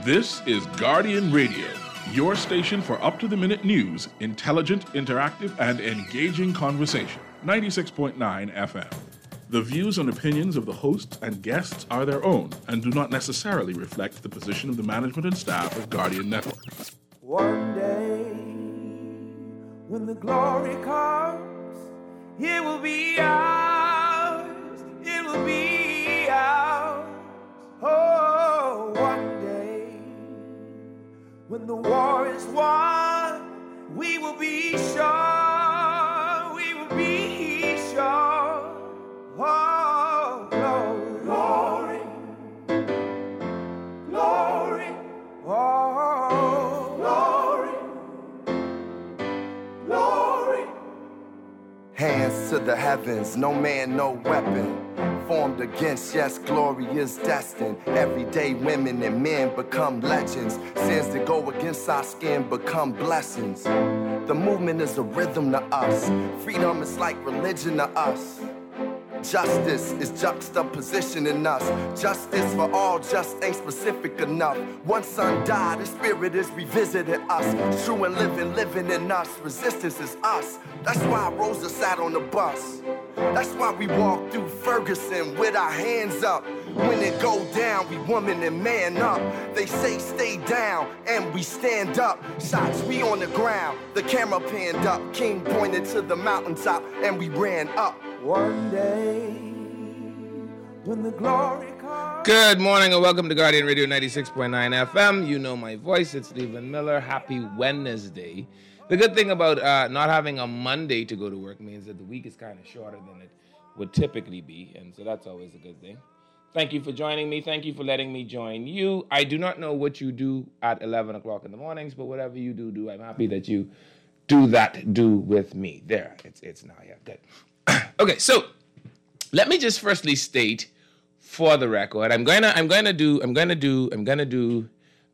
This is Guardian Radio, your station for up-to-the-minute news, intelligent, interactive, and engaging conversation. 96.9 FM. The views and opinions of the hosts and guests are their own and do not necessarily reflect the position of the management and staff of Guardian Network. One day, when the glory comes, it will be ours. It will be ours. Oh, one day, when the war is won, we will be sure. We will be sure. Oh, glory, glory, oh, glory. Hands to the heavens, no man, no weapon formed against, yes, glory is destined. Everyday women and men become legends. Sins that go against our skin become blessings. The movement is a rhythm to us. Freedom is like religion to us. Justice is juxtaposition in us. Justice for all just ain't specific enough. One son died, his spirit is revisiting us. True and living in us. Resistance is us. That's why Rosa sat on the bus. That's why we walk through Ferguson with our hands up. When it go down, we woman and man up. They say stay down, and we stand up. Shots, we on the ground. The camera panned up. King pointed to the mountaintop, and we ran up. One day, when the glory comes. Good morning and welcome to Guardian Radio 96.9 FM. You know my voice, it's Stephen Miller. Happy Wednesday. The good thing about not having a Monday to go to work means that the week is kind of shorter than it would typically be, and so that's always a good thing. Thank you for joining me. Thank you for letting me join you. I do not know what you do at 11 o'clock in the mornings, but whatever you do, I'm happy that you do with me. There, it's now, yeah, good. Okay, so let me just firstly state for the record, I'm gonna do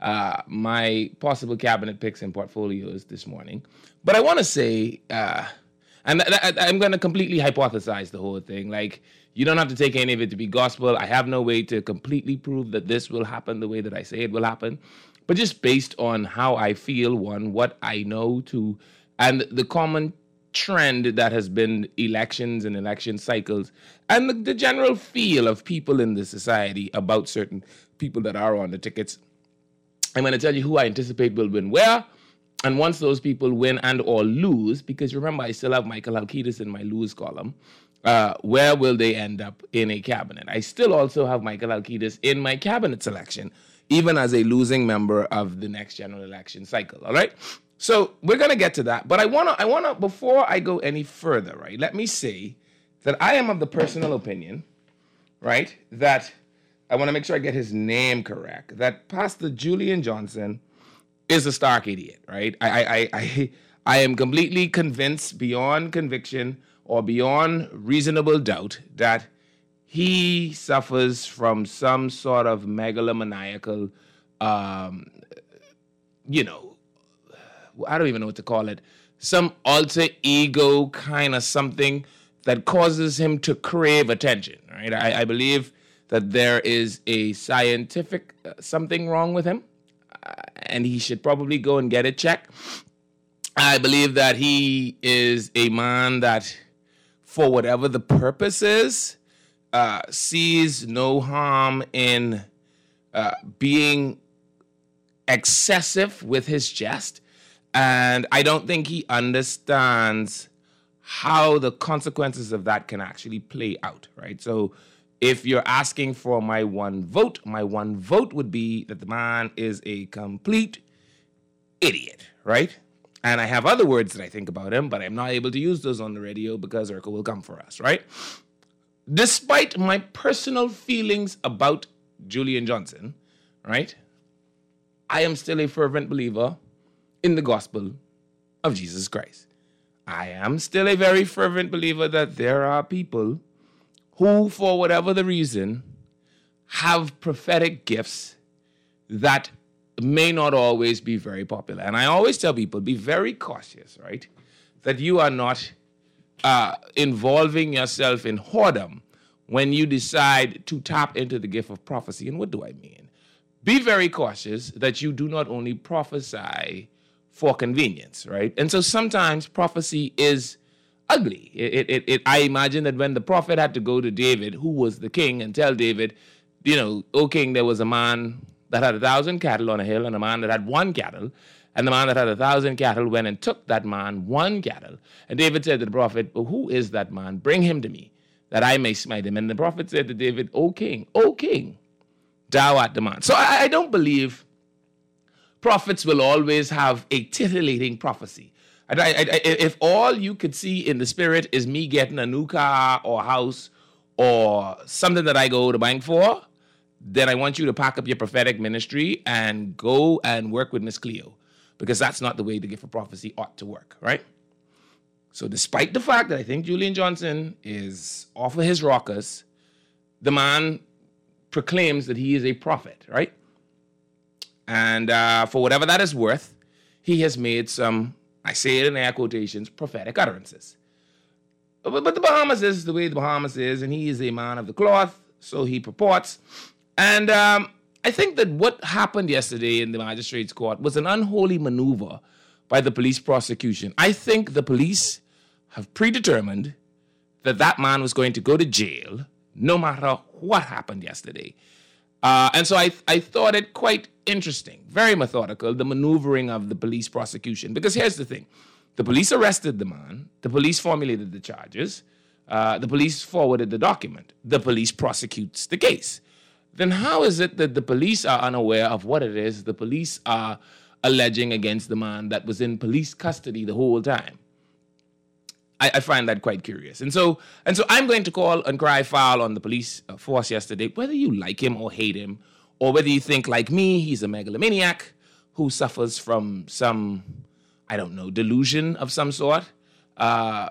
my possible cabinet picks and portfolios this morning, but I want to say, and I'm gonna completely hypothesize the whole thing. Like, you don't have to take any of it to be gospel. I have no way to completely prove that this will happen the way that I say it will happen, but just based on how I feel, what I know and the common trend that has been elections and election cycles and the general feel of people in the society about certain people that are on the tickets. I'm going to tell you who I anticipate will win where, and once those people win and or lose, because remember I still have Michael Halkitis in my lose column, where will they end up in a cabinet? I still also have Michael Halkitis in my cabinet selection, even as a losing member of the next general election cycle, all right? So we're going to get to that, but I want to, before I go any further, right, let me say that I am of the personal opinion, right, that I want to make sure I get his name correct, that Pastor Julian Johnson is a stark idiot, right? I am completely convinced beyond conviction or beyond reasonable doubt that he suffers from some sort of megalomaniacal, I don't even know what to call it, some alter ego kind of something that causes him to crave attention, right? I believe that there is a scientific something wrong with him, and he should probably go and get it checked. I believe that he is a man that, for whatever the purpose is, sees no harm in being excessive with his jest. And I don't think he understands how the consequences of that can actually play out, right? So if you're asking for my one vote would be that the man is a complete idiot, right? And I have other words that I think about him, but I'm not able to use those on the radio because Urkel will come for us, right? Despite my personal feelings about Julian Johnson, right, I am still a fervent believer in the gospel of Jesus Christ. I am still a very fervent believer that there are people who, for whatever the reason, have prophetic gifts that may not always be very popular. And I always tell people, be very cautious, right? That you are not involving yourself in whoredom when you decide to tap into the gift of prophecy. And what do I mean? be very cautious that you do not only prophesy for convenience, right? And so sometimes prophecy is ugly. I imagine that when the prophet had to go to David, who was the king, and tell David, O king, there was a man that had 1,000 cattle on a hill and a man that had 1 cattle. And the man that had 1,000 cattle went and took that man 1 cattle. And David said to the prophet, well, who is that man? Bring him to me, that I may smite him. And the prophet said to David, O king, thou art the man. So I don't believe prophets will always have a titillating prophecy. If all you could see in the spirit is me getting a new car or house or something that I go to bank for, then I want you to pack up your prophetic ministry and go and work with Miss Cleo, because that's not the way the gift of prophecy ought to work, right? So despite the fact that I think Julian Johnson is off of his rockers, the man proclaims that he is a prophet, right? And for whatever that is worth, he has made some, I say it in air quotations, prophetic utterances. But the Bahamas is the way the Bahamas is, and he is a man of the cloth, so he purports. And I think that what happened yesterday in the magistrate's court was an unholy maneuver by the police prosecution. I think the police have predetermined that that man was going to go to jail no matter what happened yesterday. And so I thought it quite interesting, very methodical, the maneuvering of the police prosecution. Because here's the thing. The police arrested the man. The police formulated the charges. The police forwarded the document. The police prosecutes the case. Then how is it that the police are unaware of what it is the police are alleging against the man that was in police custody the whole time? I find that quite curious. And so I'm going to call and cry foul on the police force yesterday, whether you like him or hate him, or whether you think like me, he's a megalomaniac who suffers from some, I don't know, delusion of some sort. The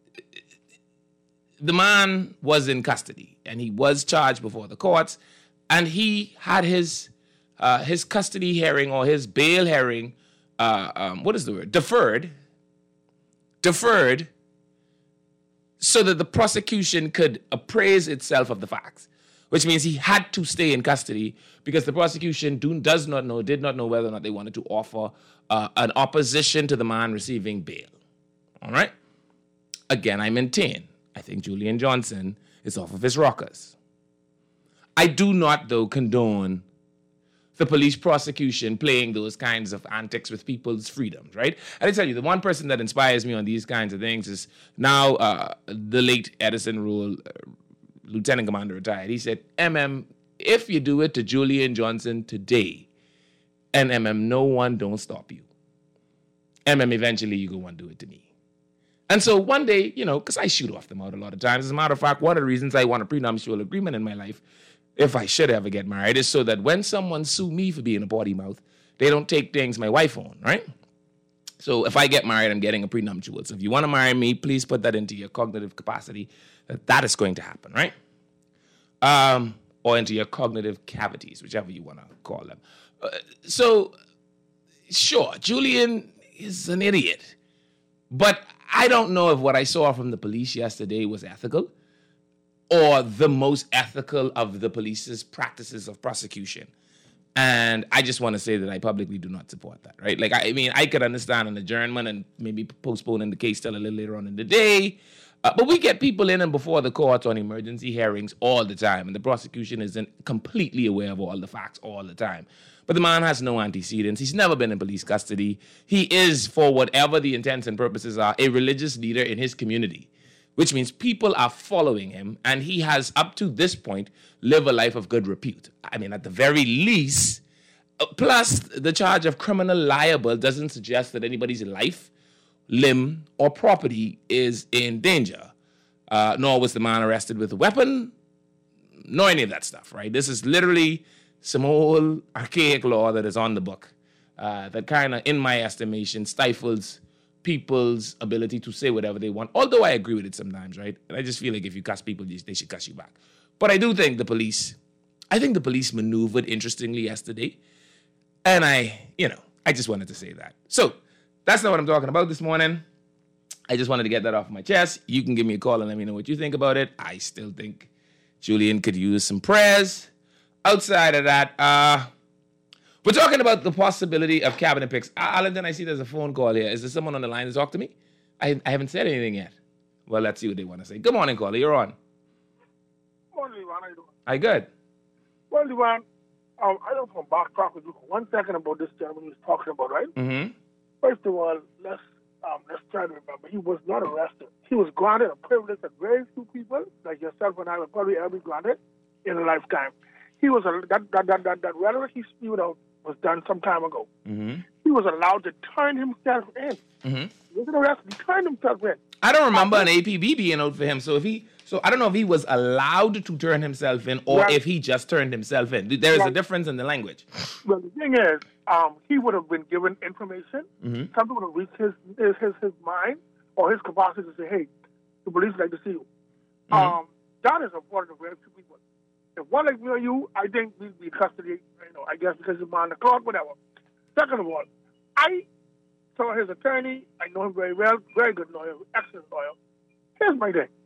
man was in custody and he was charged before the courts, and he had his custody hearing or his bail hearing, what is the word? Deferred, so that the prosecution could appraise itself of the facts, which means he had to stay in custody because the prosecution did not know whether or not they wanted to offer an opposition to the man receiving bail. All right? Again, I maintain, I think Julian Johnson is off of his rockers. I do not, though, condone the police prosecution playing those kinds of antics with people's freedoms, right? And I tell you, the one person that inspires me on these kinds of things is now the late Edison Rule, Lieutenant Commander retired. He said, if you do it to Julian Johnson today, and no one don't stop you. Eventually you go and do it to me. And so one day, because I shoot off the mouth a lot of times. As a matter of fact, one of the reasons I want a prenuptial agreement in my life, if I should ever get married, is so that when someone sue me for being a potty mouth, they don't take things my wife on, right? So if I get married, I'm getting a prenuptial. So if you want to marry me, please put that into your cognitive capacity that is going to happen, right? Or into your cognitive cavities, whichever you want to call them. Sure, Julian is an idiot. But I don't know if what I saw from the police yesterday was ethical, or the most ethical of the police's practices of prosecution. And I just want to say that I publicly do not support that, right? Like, I could understand an adjournment and maybe postponing the case till a little later on in the day. But we get people in and before the court on emergency hearings all the time, and the prosecution isn't completely aware of all the facts all the time. But the man has no antecedents. He's never been in police custody. He is, for whatever the intents and purposes are, a religious leader in his community, which means people are following him, and he has, up to this point, lived a life of good repute. I mean, at the very least, plus the charge of criminal libel doesn't suggest that anybody's life, limb, or property is in danger. Nor was the man arrested with a weapon, nor any of that stuff, right? This is literally some old archaic law that is on the book that kind of, in my estimation, stifles people's ability to say whatever they want, although I agree with it sometimes, right? And I just feel like if you cuss people, they should cuss you back. But I do think the police maneuvered interestingly yesterday, and I just wanted to say that. So that's not what I'm talking about this morning. I just wanted to get that off my chest. You can give me a call and let me know what you think about it. I still think Julian could use some prayers. Outside of that, We're talking about the possibility of cabinet picks. Arlington, I see there's a phone call here. Is there someone on the line to talk to me? I haven't said anything yet. Well, let's see what they want to say. Good morning, caller. You're on. Morning, Ivan. How you doing? Hi, good. Well, Ivan, I don't want to backtrack with you for 1 second about this gentleman he was talking about, right? Mm-hmm. First of all, let's try to remember he was not arrested. He was granted a privilege that very few people, like yourself and I, will probably ever be granted in a lifetime. He was that rhetoric he spewed out was done some time ago. Mm-hmm. He was allowed to turn himself in. Mm-hmm. He wasn't arrested. He turned himself in. I don't remember an APB being out for him. So I don't know if he was allowed to turn himself in or if he just turned himself in. There is a difference in the language. Well, the thing is, he would have been given information. Mm-hmm. Something would have reached his mind or his capacity to say, "Hey, the police would like to see you." Mm-hmm. That is important to very few people. If one like me or you, I think we'd be custody. I guess because he's on the clock, whatever. Second of all, I saw his attorney. I know him very well. Very good lawyer, excellent lawyer. Here's my thing.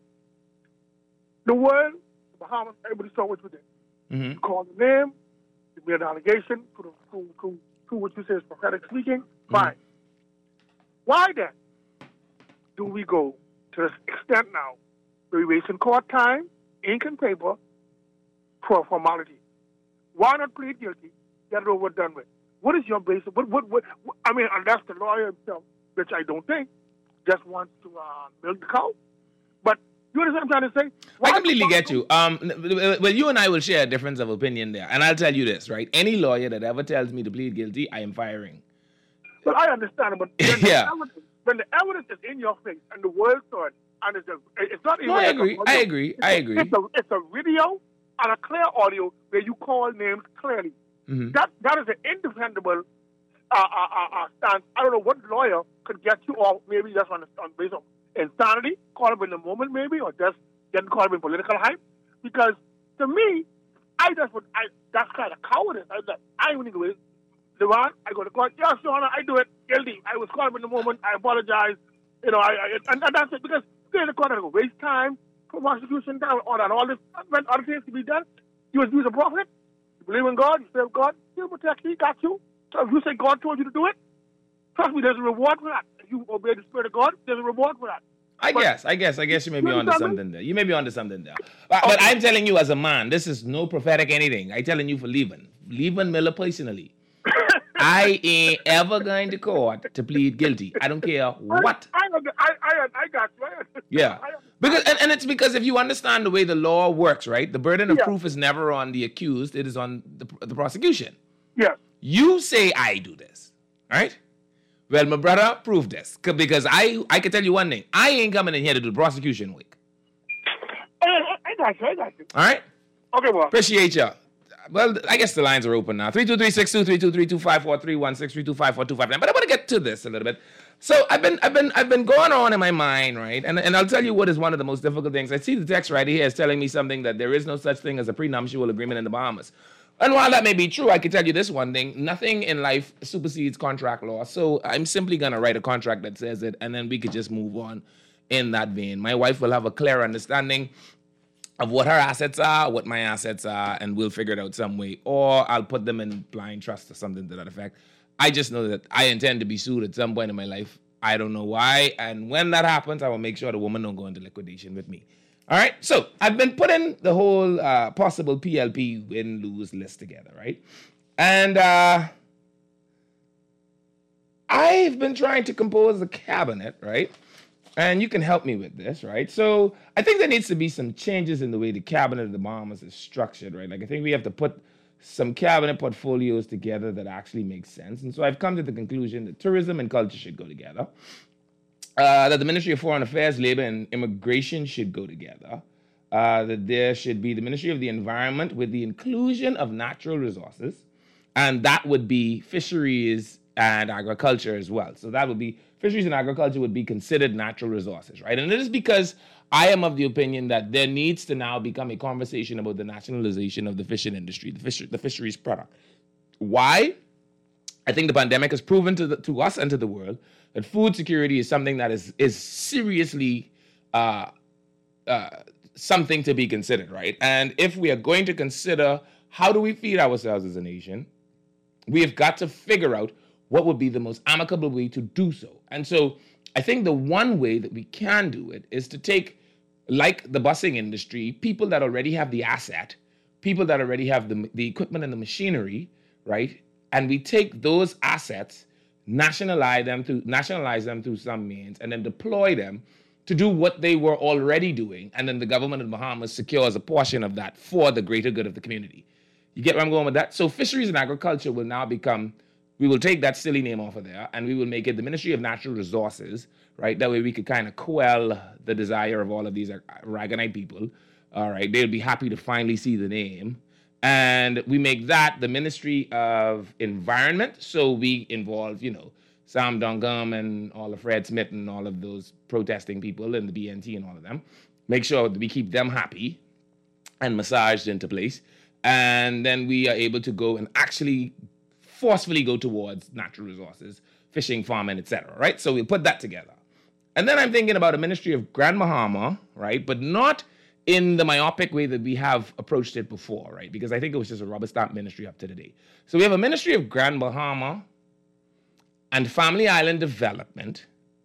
The world, the Bahamas, everybody saw what you did. Mm-hmm. You called the name. You made an allegation to what you say is prophetic speaking. Fine. Why then do we go to this extent now? We're wasting court time, ink and paper, for formality. Why not plead guilty, get it over and done with? What is your basis? What, unless the lawyer himself, which I don't think, just wants to milk the cow. But you understand what I'm trying to say? I completely get you. Well, you and I will share a difference of opinion there. And I'll tell you this, right? Any lawyer that ever tells me to plead guilty, I am firing. Well, I understand, but when the evidence is in your face and the world saw it, and it's not even... No, I agree. It's a video and a clear audio where you call names clearly. Mm-hmm. That is an indefensible stance. I don't know what lawyer could get you, or maybe just on based on insanity, call him in the moment maybe, or just getting caught up in political hype. Because to me, that's kind of cowardice. I don't need to wait. Devon, I go to court. Yes, Your Honor, I do it. Guilty. I was caught up in the moment. I apologize. And that's it. Because you're in the court, I go waste time, prosecution time, all this, when other things to be done. You was a prophet. You believe in God. You serve God. He'll protect you. He got you. So if you say God told you to do it, trust me, there's a reward for that. If you obey the Spirit of God, there's a reward for that. I guess you may be onto something there. You may be onto something there. But I'm telling you as a man, this is no prophetic anything. I'm telling you for Leavin Miller personally. I ain't ever going to court to plead guilty. I don't care what. I got you. Yeah. Because and it's because if you understand the way the law works, right? The burden of proof is never on the accused. It is on the prosecution. Yeah. You say I do this, right? Well, my brother, prove this. Because I can tell you one thing. I ain't coming in here to do the prosecution work. I got you. All right? Okay, well. Appreciate you. Well, I guess the lines are open now. 323-6232, 323-254-316, 325-4259. But I want to get to this a little bit. So I've been going on in my mind, right? And I'll tell you what is one of the most difficult things. I see the text right here is telling me something that there is no such thing as a prenuptial agreement in the Bahamas. And while that may be true, I can tell you this one thing. Nothing in life supersedes contract law. So I'm simply going to write a contract that says it, and then we could just move on in that vein. My wife will have a clear understanding of what her assets are, what my assets are, and we'll figure it out some way. Or I'll put them in blind trust or something to that effect. I just know that I intend to be sued at some point in my life. I don't know why. And when that happens, I will make sure the woman don't go into liquidation with me. All right? So I've been putting the whole possible PLP win-lose list together, right? And I've been trying to compose a cabinet, right? And you can help me with this, right? So I think there needs to be some changes in the way the cabinet of the Bahamas is structured, right? Like I think we have to put some cabinet portfolios together that actually make sense. And so I've come to the conclusion that tourism and culture should go together, that the Ministry of Foreign Affairs, Labor, and Immigration should go together, that there should be the Ministry of the Environment with the inclusion of natural resources, and that would be fisheries and agriculture as well. So that would be fisheries and agriculture would be considered natural resources, right? And it is because I am of the opinion that there needs to now become a conversation about the nationalization of the fishing industry, the fisheries product. Why? I think the pandemic has proven to us and to the world that food security is something that is seriously something to be considered, right? And if we are going to consider how do we feed ourselves as a nation, we have got to figure out what would be the most amicable way to do so. And so I think the one way that we can do it is to take, like the busing industry, people that already have the asset, people that already have the equipment and the machinery, right? And we take those assets, nationalize them through some means, and then deploy them to do what they were already doing. And then the government of the Bahamas secures a portion of that for the greater good of the community. You get where I'm going with that? So fisheries and agriculture will now become, we will take that silly name off of there and we will make it the Ministry of Natural Resources, right? That way we could kind of quell the desire of all of these Aragonite people. All right, they'll be happy to finally see the name. And we make that the Ministry of Environment. So we involve, Sam Dongum and all of Fred Smith and all of those protesting people and the BNT and all of them. Make sure that we keep them happy and massaged into place. And then we are able to go and actually forcefully go towards natural resources, fishing, farming, etc. Right? So we'll put that together. And then I'm thinking about a Ministry of Grand Bahama, right? But not in the myopic way that we have approached it before, right? Because I think it was just a rubber stamp ministry up to today. So we have a Ministry of Grand Bahama and Family Island Development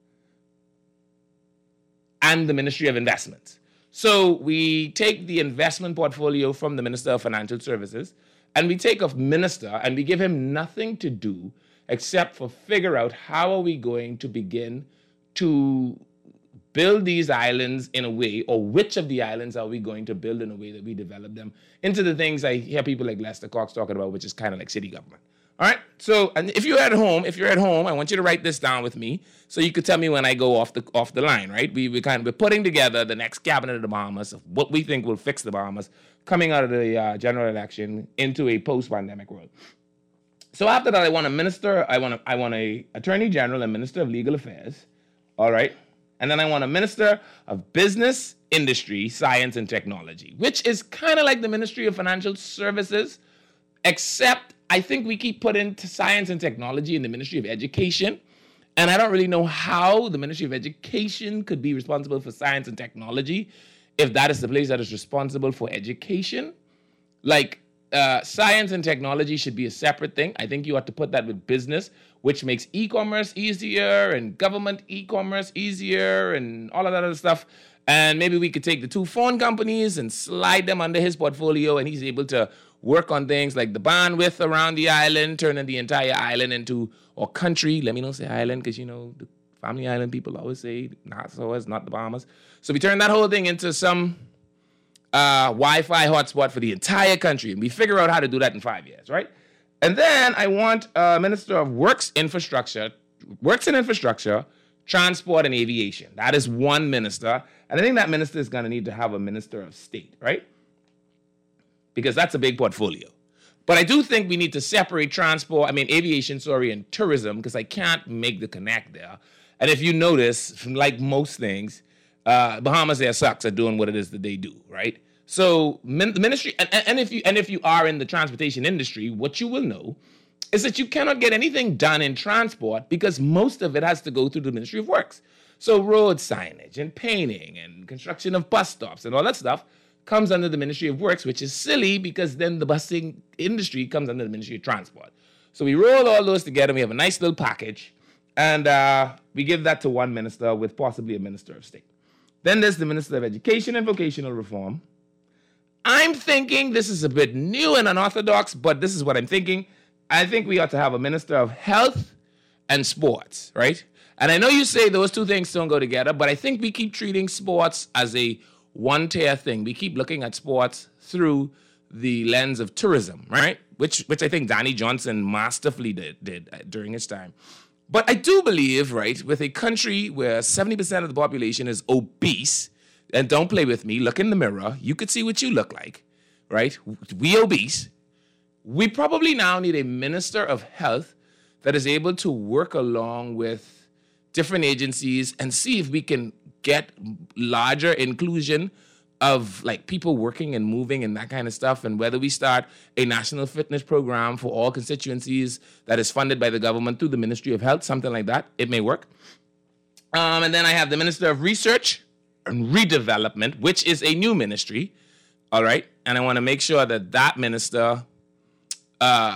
and the Ministry of Investments. So we take the investment portfolio from the Minister of Financial Services and we take a minister and we give him nothing to do except for figure out how are we going to begin to build these islands in a way, or which of the islands are we going to build in a way that we develop them into the things I hear people like Lester Cox talking about, which is kind of like city government. All right. So, and if you're at home, I want you to write this down with me so you could tell me when I go off the line, right? We're putting together the next cabinet of the Bahamas of what we think will fix the Bahamas coming out of the general election into a post-pandemic world. So after that, I want a attorney general and minister of legal affairs. All right. And then I want a minister of business, industry, science, and technology, which is kind of like the Ministry of Financial Services, except I think we keep putting science and technology in the Ministry of Education. And I don't really know how the Ministry of Education could be responsible for science and technology if that is the place that is responsible for education. Like, science and technology should be a separate thing. I think you ought to put that with business, which makes e-commerce easier and government e-commerce easier and all of that other stuff. And maybe we could take the two phone companies and slide them under his portfolio, and he's able to work on things like the bandwidth around the island, turning the entire island into, or country, let me not say island, because, the Family Island people always say, not the Bahamas. So we turn that whole thing into some Wi-Fi hotspot for the entire country, and we figure out how to do that in 5 years, right? And then I want a Minister of Works and Infrastructure, Transport, and Aviation. That is one minister. And I think that minister is going to need to have a Minister of State, right? Because that's a big portfolio. But I do think we need to separate aviation, and tourism, because I can't make the connect there. And if you notice, like most things, Bahamas Air sucks at doing what it is that they do, right? So the ministry, and if you are in the transportation industry, what you will know is that you cannot get anything done in transport because most of it has to go through the Ministry of Works. So road signage and painting and construction of bus stops and all that stuff comes under the Ministry of Works, which is silly because then the busing industry comes under the Ministry of Transport. So we roll all those together. We have a nice little package, and we give that to one minister with possibly a Minister of State. Then there's the Minister of Education and Vocational Reform. I'm thinking this is a bit new and unorthodox, but this is what I'm thinking. I think we ought to have a Minister of Health and Sports, right? And I know you say those two things don't go together, but I think we keep treating sports as a one-tier thing. We keep looking at sports through the lens of tourism, right? Which I think Danny Johnson masterfully did during his time. But I do believe, right, with a country where 70% of the population is obese, and don't play with me, look in the mirror, you could see what you look like, right? We obese. We probably now need a Minister of Health that is able to work along with different agencies and see if we can get larger inclusion of like people working and moving and that kind of stuff, and whether we start a national fitness program for all constituencies that is funded by the government through the Ministry of Health, something like that, it may work. And then I have the Minister of Research and Redevelopment, which is a new ministry, all right? And I want to make sure that that minister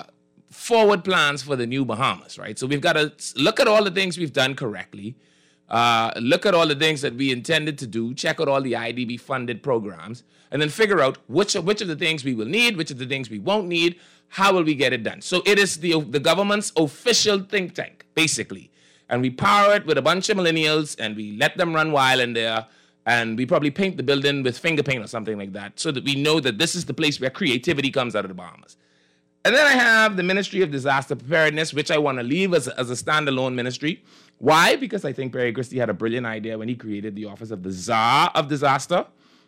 forward plans for the new Bahamas, right? So we've got to look at all the things we've done correctly, look at all the things that we intended to do, check out all the IDB funded programs, and then figure out which of the things we will need, which of the things we won't need, how will we get it done. So it is the government's official think tank, basically. And we power it with a bunch of millennials, and we let them run wild in there, and we probably paint the building with finger paint or something like that, so that we know that this is the place where creativity comes out of the Bahamas. And then I have the Ministry of Disaster Preparedness, which I want to leave as a standalone ministry. Why? Because I think Perry Christie had a brilliant idea when he created the office of the Czar of Disaster.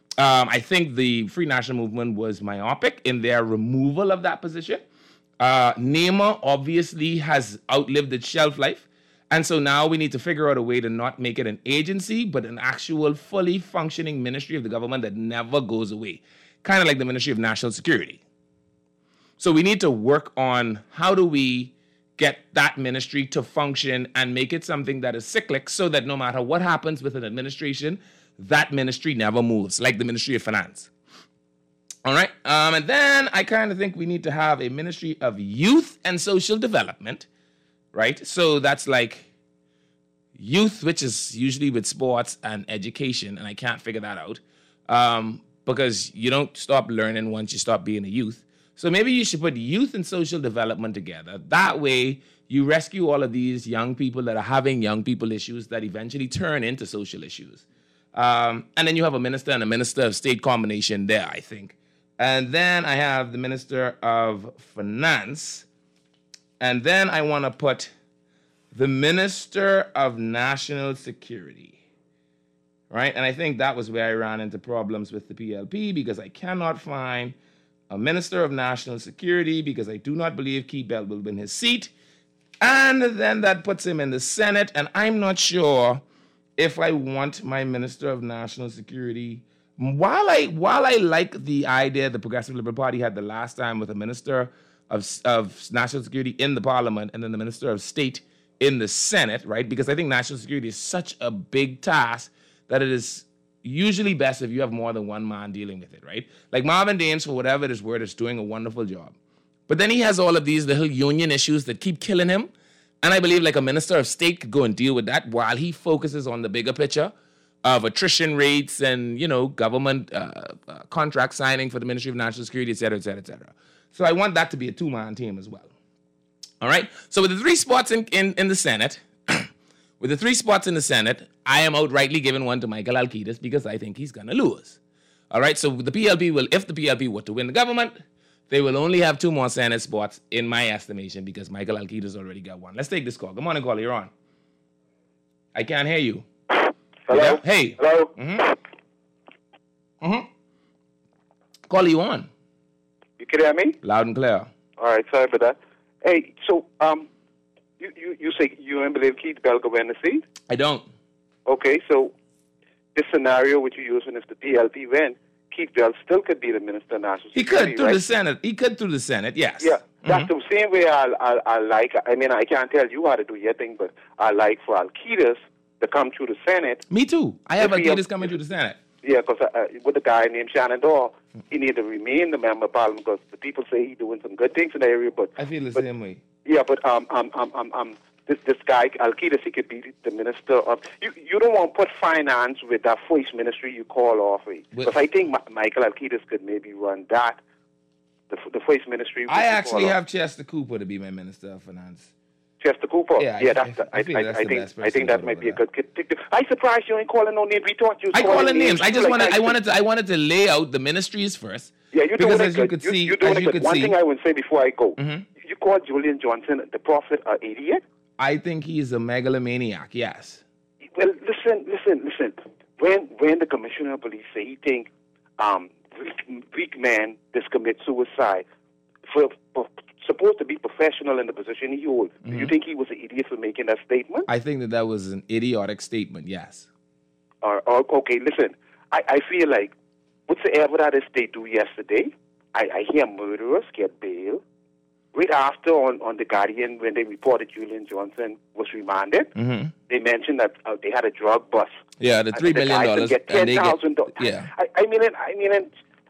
I think the Free National Movement was myopic in their removal of that position. NEMA obviously has outlived its shelf life. And so now we need to figure out a way to not make it an agency, but an actual fully functioning ministry of the government that never goes away. Kind of like the Ministry of National Security. So we need to work on how do we get that ministry to function and make it something that is cyclic so that no matter what happens with an administration, that ministry never moves, like the Ministry of Finance. All right. And then I kind of think we need to have a Ministry of Youth and Social Development, right? So that's like youth, which is usually with sports and education, and I can't figure that out because you don't stop learning once you stop being a youth. So maybe you should put youth and social development together. That way, you rescue all of these young people that are having young people issues that eventually turn into social issues. And then you have a minister and a minister of state combination there, I think. And then I have the Minister of Finance. And then I want to put the Minister of National Security. Right? And I think that was where I ran into problems with the PLP because I cannot find a Minister of National Security because I do not believe Keith Bell will win his seat. And then that puts him in the Senate. And I'm not sure if I want my Minister of National Security. While I like the idea the Progressive Liberal Party had the last time with a Minister of National Security in the Parliament and then the Minister of State in the Senate, right? Because I think national security is such a big task that it is usually best if you have more than one man dealing with it, right? Like Marvin Daines, for whatever it is worth, is doing a wonderful job. But then he has all of these little union issues that keep killing him. And I believe like a Minister of State could go and deal with that while he focuses on the bigger picture of attrition rates and, government contract signing for the Ministry of National Security, et cetera, et cetera, et cetera. So I want that to be a two-man team as well. All right? So with the 3 spots in the Senate, I am outrightly giving one to Michael Alcides because I think he's going to lose. All right? So the PLP will, if the PLP were to win the government, they will only have 2 more Senate spots in my estimation because Michael Alcides already got one. Let's take this call. Good morning, caller. You're on. I can't hear you. Hello? Yeah? Hey. Hello? Caller, you on? You can hear me? Loud and clear. All right, sorry for that. Hey, so you say you don't believe Keith Bell will win the seat? I don't. Okay, so this scenario which you're using is the PLP win. Keith Bell still could be the Minister of National Security. He could through right? the Senate. He could through the Senate, yes. Yeah, that's the same way I like. I mean, I can't tell you how to do your thing, but I like for Alcides to come through the Senate. Me too. I have Alcides coming through the Senate. Yeah, because with a guy named Shannon Dorr, he need to remain the member of Parliament because the people say he's doing some good things in the area. But I feel the same way. Yeah, but this guy Alcides, he could be the minister of. You don't want to put finance with that first ministry you call off. Because I think Michael Alcides could maybe run that, the first ministry. I actually have Chester Cooper to be my Minister of Finance. Chester Cooper. Yeah, I think that might be a good kid. I'm surprised you ain't calling no names. We thought you. I calling names. I wanted to lay out the ministries first. Yeah, you're doing it good. You're doing it good. One thing I would say before I go, you call Julian Johnson the prophet an idiot? I think he's a megalomaniac. Yes. Well, listen. When the commissioner of police say he think weak man commit suicide for supposed to be professional in the position he holds. Do you think he was an idiot for making that statement? I think that was an idiotic statement, yes. Okay, listen. I feel like whatsoever that is they do yesterday, I hear murderers get bail. Right after on The Guardian, when they reported Julian Johnson was remanded, they mentioned that they had a drug bust. Yeah, the $3 billion. Get $10,000. Yeah. I mean,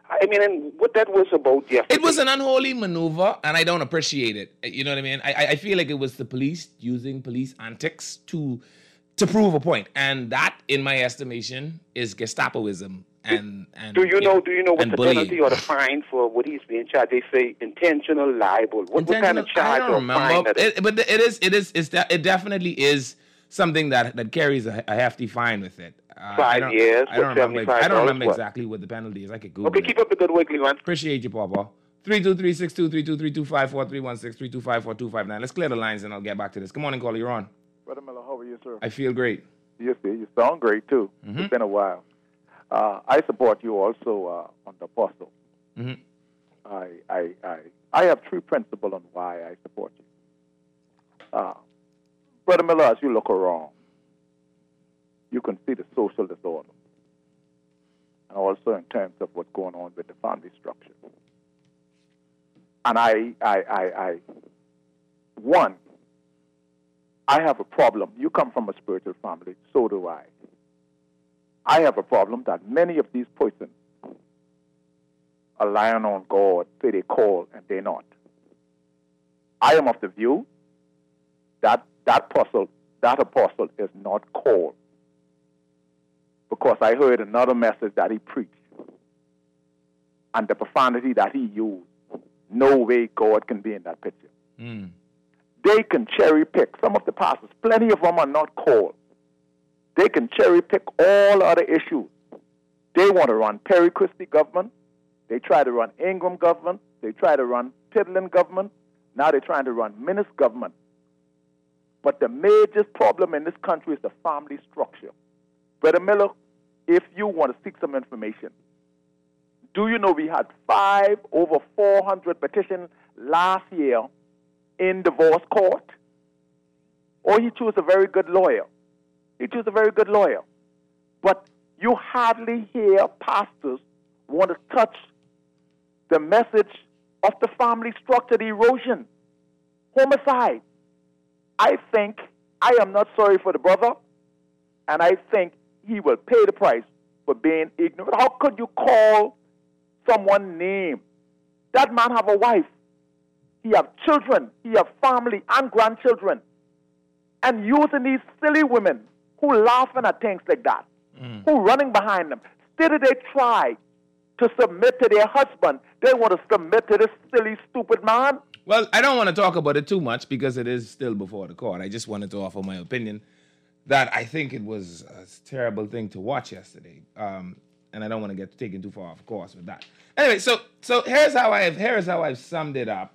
I mean, and what that was about yesterday. It was an unholy maneuver, and I don't appreciate it. You know what I mean? I feel like it was the police using police antics to prove a point, and that, in my estimation, is Gestapoism. And do you know what and the bullying. penalty or the fine for what he's being charged? They say intentional libel. What kind of charge I don't or fine? remember, but it definitely is something that carries a hefty fine with it. 5 years. I don't remember what? exactly what the penalty is. I could Google Okay, it. keep up the good work, Levan. Appreciate you, Papa. 323-623-254-316-325-4259. Let's clear the lines and I'll get back to this. Good morning, caller. You're on. Brother Miller, how are you, sir? I feel great. Yes, sir. You sound great, too. Mm-hmm. It's been a while. I support you also on the apostle. Mm-hmm. I have three principles on why I support you. Brother Miller, as you look around, you can see the social disorder, and also in terms of what's going on with the family structure. And I have a problem. You come from a spiritual family, so do I. I have a problem that many of these persons are relying on God, say they call, and they're not. I am of the view that that apostle is not called, because I heard another message that he preached, and the profanity that he used. No way God can be in that picture. Mm. They can cherry pick. Some of the pastors, plenty of them are not called. They can cherry pick all other issues. They want to run Perry Christie government. They try to run Ingram government. They try to run Tidland government. Now they're trying to run Minnis government. But the major problem in this country is the family structure. Brother Miller, if you want to seek some information, do you know we had over 400 petitions last year in divorce court? Or he chose a very good lawyer. But you hardly hear pastors want to touch the message of the family structure, the erosion, homicide. I am not sorry for the brother, and I think he will pay the price for being ignorant. How could you call someone name? That man have a wife. He have children. He have family and grandchildren. And using these silly women who laughing at things like that, who running behind them. Instead of they try to submit to their husband, they want to submit to this silly, stupid man. Well, I don't want to talk about it too much because it is still before the court. I just wanted to offer my opinion that I think it was a terrible thing to watch yesterday. And I don't want to get taken too far off course with that. Anyway, so here's how I've summed it up.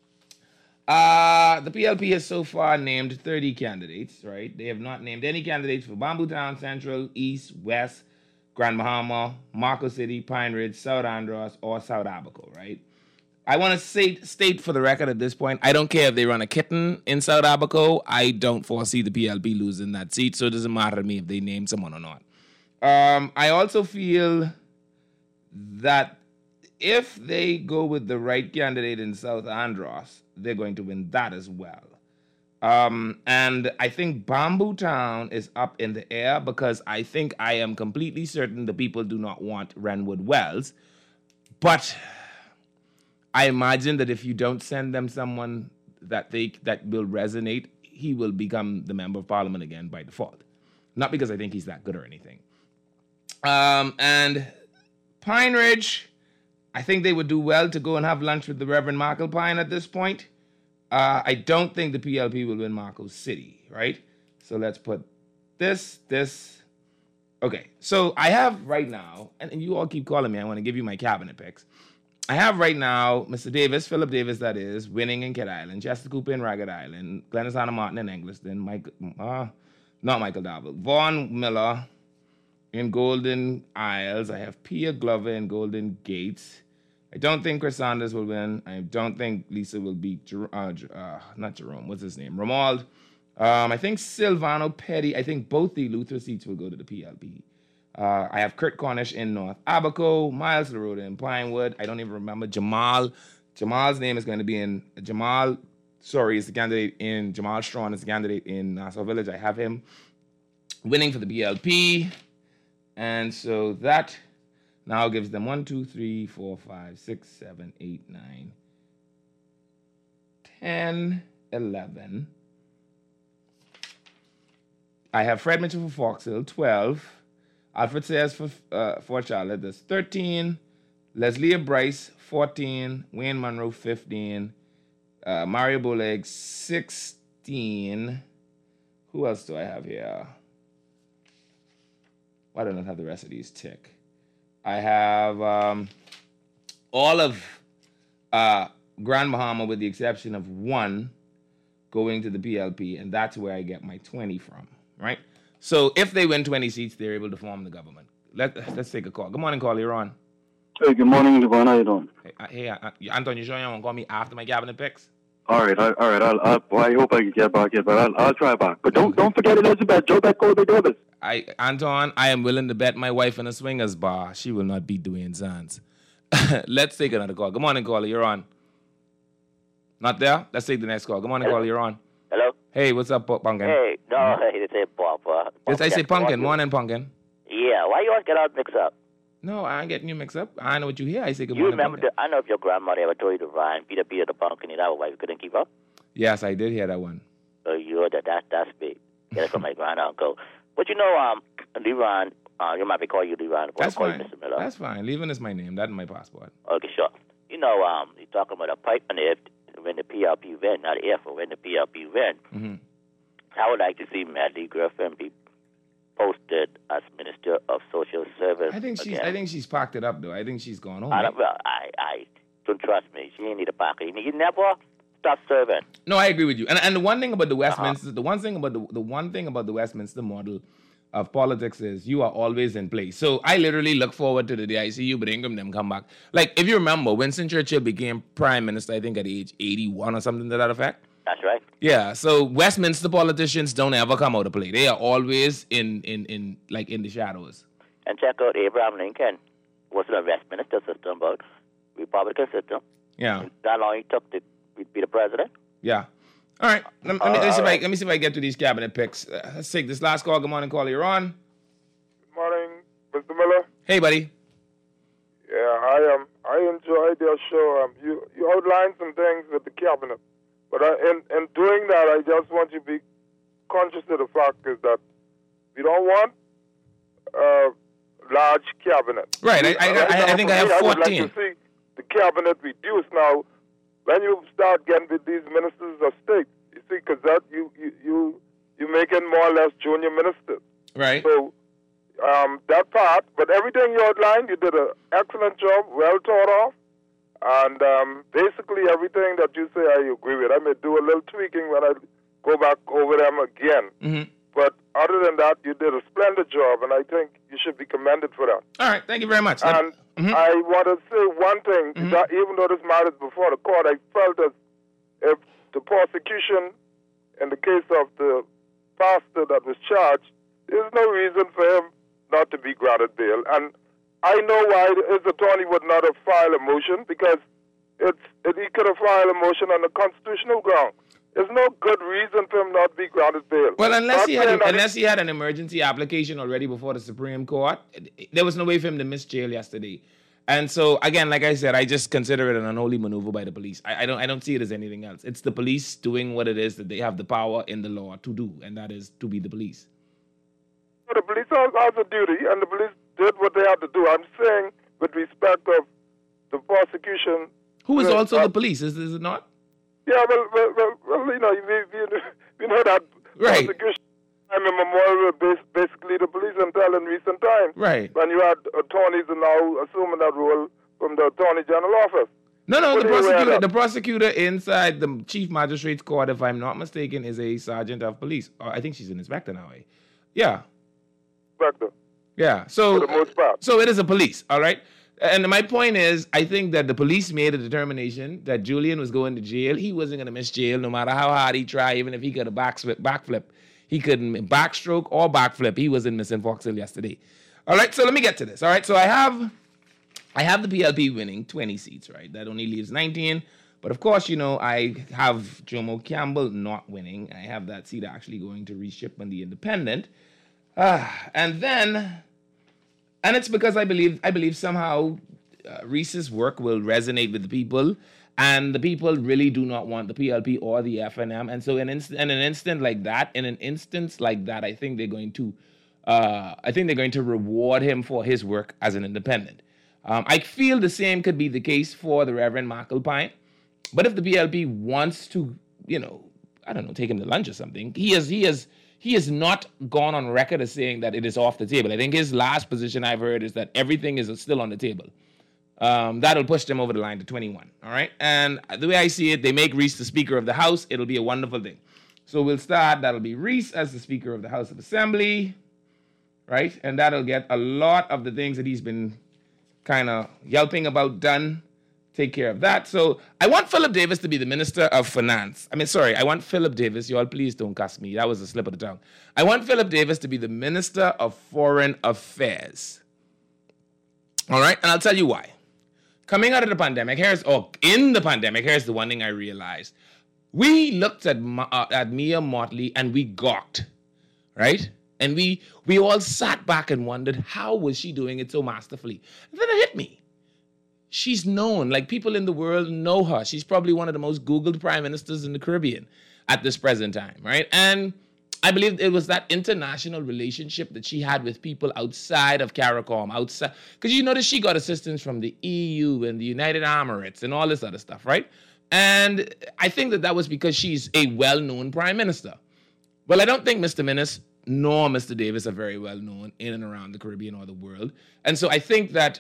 The PLP has so far named 30 candidates, right? They have not named any candidates for Bamboo Town, Central, East, West, Grand Bahama, Marco City, Pine Ridge, South Andros, or South Abaco, right? I want to state for the record at this point, I don't care if they run a kitten in South Abaco. I don't foresee the PLP losing that seat, so it doesn't matter to me if they name someone or not. I also feel that if they go with the right candidate in South Andros, they're going to win that as well. And I think Bamboo Town is up in the air because I am completely certain the people do not want Renwood Wells. But I imagine that if you don't send them someone that will resonate, he will become the member of parliament again by default. Not because I think he's that good or anything. And Pine Ridge, I think they would do well to go and have lunch with the Reverend Michael Pine at this point. I don't think the PLP will win Marco City, right? So let's put this. Okay, so I have right now, and you all keep calling me, I want to give you my cabinet picks. I have right now Mr. Davis, Philip Davis, that is, winning in Kidd Island, Chester Cooper in Ragged Island, Glennis Hannah Martin in Engliston, not Michael Darville, Vaughn Miller in Golden Isles. I have Pia Glover in Golden Gates. I don't think Chris Sanders will win. I don't think Lisa will beat not Jerome. What's his name? Romuald. I think Silvano Petty. I think both the Luther seats will go to the PLP. I have Kurt Cornish in North Abaco, Miles LaRoda in Pinewood. I don't even remember Jamal. Jamal's name is going to be in Jamal. Sorry, is the candidate in Jamal Strawn is the candidate in Nassau Village. I have him winning for the PLP, and so that Now gives them 1, 2, 3, 4, 5, 6, 7, 8, 9, 10, 11. I have Fred Mitchell for Fox Hill, 12. Alfred Sayers for Fort Charlotte, that's 13. Leslie Bryce, 14. Wayne Monroe, 15. Mario Boleg, 16. Who else do I have here? Why don't I have the rest of these tick? I have all of Grand Bahama with the exception of one going to the PLP, and that's where I get my 20 from, right? So if they win 20 seats, they're able to form the government. Let's take a call. Good morning, caller. You're on. Hey, good morning, Devon. How you doing? Hey, Anton, you sure you want to call me after my cabinet picks? All right. I hope I can get back here, but I'll try back. But don't forget Elizabeth. Joe bet Colby Davis. Anton, I am willing to bet my wife in a swingers bar. She will not beat Dwayne Sands. Let's take another call. Good morning, caller. You're on. Not there? Let's take the next call. Good morning, caller. You're on. Hello? Hey, what's up, Pumpkin? Hey, no, they say Papa. Yes, I say Pumpkin. Morning, Pumpkin. Yeah, why you always get all mixed up? No, I ain't getting you mixed up. I know what you hear. I say good You morning, remember, Pumpkin. I know if your grandmother ever told you to rhyme, Peter the Pumpkin, and that was why you couldn't keep up. Yes, I did hear that one. So that's big. Get it from my grand uncle. But you know, Leron, you might be calling you Leron. That's call fine. You Mr. Miller. That's fine. Leaving is my name. That's my passport. Okay, sure. You know, you're talking about a pipe and if when the PLP win, not if, but when the PLP win. Mm-hmm. I would like to see Maddie Griffin be posted as Minister of Social Service. I think she's packed it up though. I think she's gone home. I don't trust me. She ain't need a pack. You never stop serving. No, I agree with you. And the one thing about the Westminster, the one thing about the Westminster model of politics is you are always in place. So I literally look forward to the day I see you, but Ingram them come back. Like if you remember, Winston Churchill became prime minister, I think at age 81 or something to that effect. That's right. Yeah. So Westminster politicians don't ever come out of play. They are always in the shadows. And check out Abraham Lincoln. Wasn't a Westminster system, but Republican system. Yeah. That long he took to be the president. Yeah. All right. Let me see if I get to these cabinet picks. Let's take this last call. Good morning, caller. You're on. Good morning, Mr. Miller. Hey, buddy. Yeah, I enjoyed your show. You outlined some things with the cabinet, but in doing that, I just want you to be conscious of the fact is that we don't want a large cabinet. Right. I think I have 14. I would like to see the cabinet reduced now. When you start getting with these ministers of state, you see, because that you making more or less junior ministers. Right. So that part, but everything you outlined, you did an excellent job, well thought of, and basically everything that you say, I agree with. I may do a little tweaking when I go back over them again. Mm-hmm. But other than that, you did a splendid job, and I think you should be commended for that. All right. Thank you very much. And I want to say one thing, that even though this matters before the court, I felt as if the prosecution, in the case of the pastor that was charged, there's no reason for him not to be granted bail. And I know why his attorney would not have filed a motion, because he could have filed a motion on the constitutional ground. There's no good reason for him not to be granted bail. Well, unless he had an emergency application already before the Supreme Court, there was no way for him to miss jail yesterday. And so, again, like I said, I just consider it an unholy maneuver by the police. I don't see it as anything else. It's the police doing what it is that they have the power in the law to do, and that is to be the police. The police has a duty, and the police did what they had to do. I'm saying, with respect of the prosecution... Who is also the police, is it not? Yeah, well, you know, we know that prosecution time immemorial, basically the police until in recent times. Right. When you had attorneys and now assuming that role from the Attorney General office. No, the prosecutor inside the Chief Magistrate's Court, if I'm not mistaken, is a sergeant of police. I think she's an inspector now. Yeah. Inspector. Yeah. So, for the most part. So it is a police, all right? And my point is, I think that the police made a determination that Julian was going to jail. He wasn't going to miss jail no matter how hard he tried, even if he could have backflip. He couldn't backstroke or backflip. He wasn't missing Fox Hill yesterday. All right, so let me get to this. All right, so I have the PLP winning 20 seats, right? That only leaves 19. But of course, you know, I have Jomo Campbell not winning. I have that seat actually going to Reece Shipman, the independent. And then And it's because I believe somehow Reese's work will resonate with the people, and the people really do not want the PLP or the FNM. And so in an instance like that, I think they're going to reward him for his work as an independent. I feel the same could be the case for the Reverend McAlpine. But if the PLP wants to, take him to lunch or something, he has not gone on record as saying that it is off the table. I think his last position I've heard is that everything is still on the table. That'll push them over the line to 21. All right. And the way I see it, they make Reese the Speaker of the House. It'll be a wonderful thing. So we'll start. That'll be Reese as the Speaker of the House of Assembly. Right. And that'll get a lot of the things that he's been kind of yelping about done. Take care of that. So I want Philip Davis to be the Minister of Finance. I want Philip Davis. You all please don't cuss me. That was a slip of the tongue. I want Philip Davis to be the Minister of Foreign Affairs. All right. And I'll tell you why. Coming out of the pandemic, here's the one thing I realized. We looked at Mia Mottley and we gawked, right? And we all sat back and wondered, how was she doing it so masterfully? And then it hit me. She's known, like people in the world know her. She's probably one of the most Googled prime ministers in the Caribbean at this present time, right? And I believe it was that international relationship that she had with people outside of CARICOM, because you notice she got assistance from the EU and the United Emirates and all this other stuff, right? And I think that was because she's a well-known prime minister. Well, I don't think Mr. Minnis nor Mr. Davis are very well known in and around the Caribbean or the world. And so I think that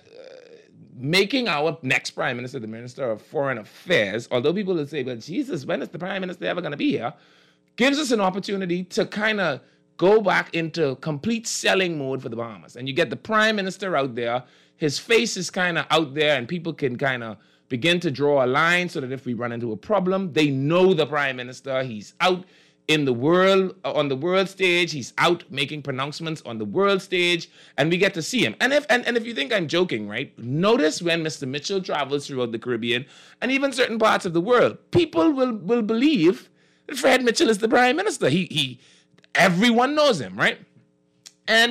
making our next prime minister the Minister of Foreign Affairs, although people will say, well, Jesus, when is the prime minister ever going to be here? Gives us an opportunity to kind of go back into complete selling mode for the Bahamas. And you get the prime minister out there, his face is kind of out there, and people can kind of begin to draw a line so that if we run into a problem, they know the prime minister. He's out in the world, on the world stage. He's out making pronouncements on the world stage, and we get to see him. And if you think I'm joking, right? Notice when Mr. Mitchell travels throughout the Caribbean and even certain parts of the world, people will believe that Fred Mitchell is the prime minister. Everyone knows him, right? And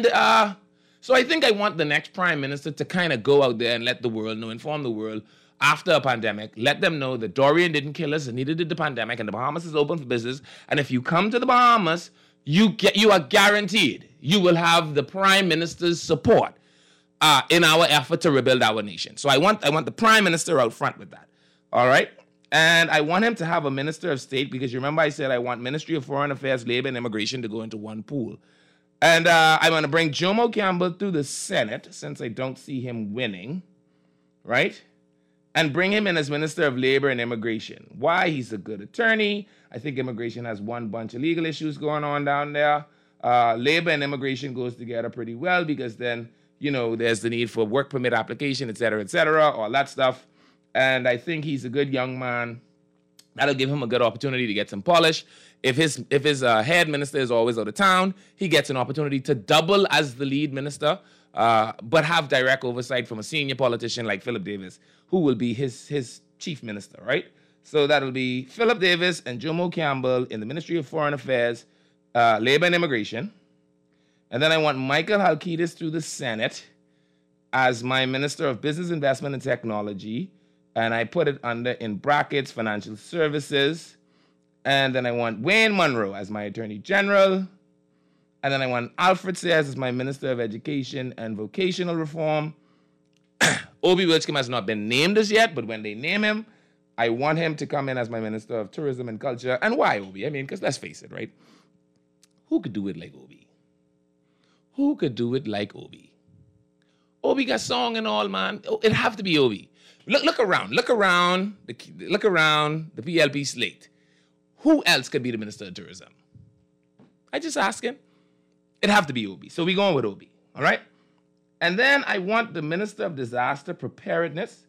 so I think I want the next prime minister to kind of go out there and let the world know, inform the world after a pandemic, let them know that Dorian didn't kill us and neither did the pandemic, and the Bahamas is open for business. And if you come to the Bahamas, you are guaranteed you will have the prime minister's support in our effort to rebuild our nation. So I want the prime minister out front with that. All right. And I want him to have a minister of state, because you remember I said I want Ministry of Foreign Affairs, Labor, and Immigration to go into one pool. And I'm going to bring Jomo Campbell through the Senate, since I don't see him winning, right? And bring him in as Minister of Labor and Immigration. Why? He's a good attorney. I think immigration has one bunch of legal issues going on down there. Labor and immigration goes together pretty well, because then, there's the need for work permit application, et cetera, all that stuff. And I think he's a good young man. That'll give him a good opportunity to get some polish. If his head minister is always out of town, he gets an opportunity to double as the lead minister, but have direct oversight from a senior politician like Philip Davis, who will be his chief minister, right? So that'll be Philip Davis and Jomo Campbell in the Ministry of Foreign Affairs, Labor and Immigration. And then I want Michael Halkitis through the Senate as my Minister of Business, Investment, and Technology. And I put it under, in brackets, Financial Services. And then I want Wayne Munro as my Attorney General. And then I want Alfred Sayers as my Minister of Education and Vocational Reform. Obi Wilchcombe has not been named as yet, but when they name him, I want him to come in as my Minister of Tourism and Culture. And why Obi? I mean, because let's face it, right? Who could do it like Obi? Who could do it like Obi? Obi got song and all, man. It'd have to be Obi. Look around the PLP slate. Who else could be the Minister of Tourism? I just asking. It'd have to be Obi. So we're going with Obi, all right? And then I want the Minister of Disaster Preparedness.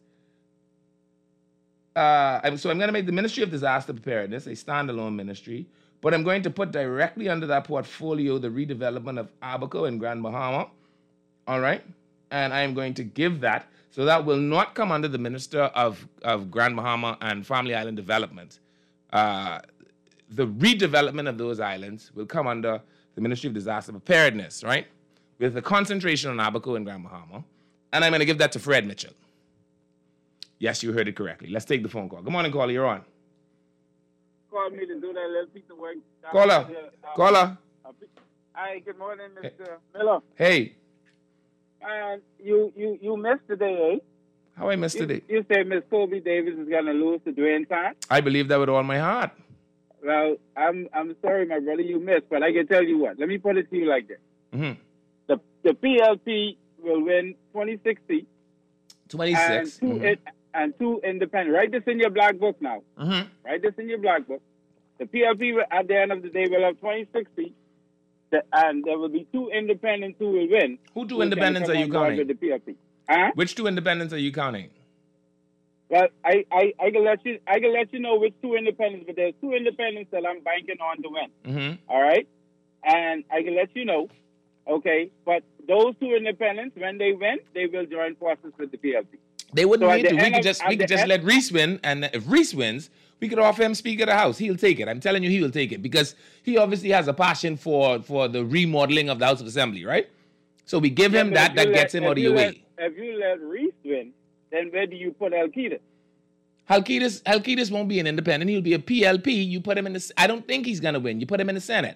So I'm going to make the Ministry of Disaster Preparedness a standalone ministry, but I'm going to put directly under that portfolio the redevelopment of Abaco and Grand Bahama, all right? And I'm going to give that. So that will not come under the Minister of Grand Bahama and Family Island Development. The redevelopment of those islands will come under the Ministry of Disaster Preparedness, right? with a concentration on Abaco and Grand Bahama. And I'm going to give that to Fred Mitchell. Yes, you heard it correctly. Let's take the phone call. Good morning, caller. You're on. Call me to do that little piece of work. Caller. Hi, good morning, Mr. Miller. Hey. And you missed today, eh? How I missed today? You said Miss Kobe Davis is going to lose to Dwayne Time? I believe that with all my heart. Well, I'm sorry, my brother, you missed, but I can tell you what. Let me put it to you like this. Mm-hmm. The PLP will win 2060. 26. And two independent. Write this in your black book now. Mm-hmm. Write this in your black book. The PLP, at the end of the day, will have 2060. And there will be two independents who will win. Who two independents are you counting? With the PLP. Huh? Which two independents are you counting? Well, I can let you know which two independents, but there's two independents that I'm banking on to win. Mm-hmm. All right, and I can let you know. Okay, but those two independents, when they win, they will join forces with the PLP. They wouldn't So need to. We could just let Reese win, and if Reese wins, we could offer him Speaker of the House. He'll take it. I'm telling you, he will take it because he obviously has a passion for the remodeling of the House of Assembly, right? So we give him that gets him out of your way. If you let Reese win, then where do you put Alcides? Alcides won't be an independent. He'll be a PLP. You put him in the. I don't think he's gonna win. You put him in the Senate.